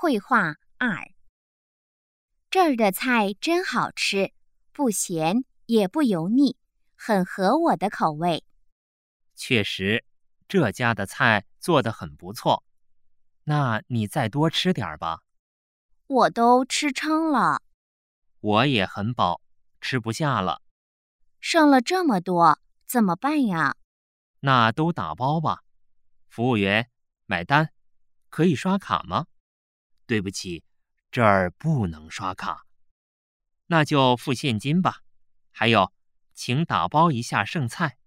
绘画2。这儿的菜真好吃，不咸也不油腻，很合我的口味。 确实，这家的菜做得很不错。那你再多吃点吧。 我都吃撑了。 我也很饱，吃不下了。 剩了这么多，怎么办呀？ 那都打包吧。服务员，买单，可以刷卡吗？对不起，这儿不能刷卡。那就付现金吧。还有，请打包一下剩菜。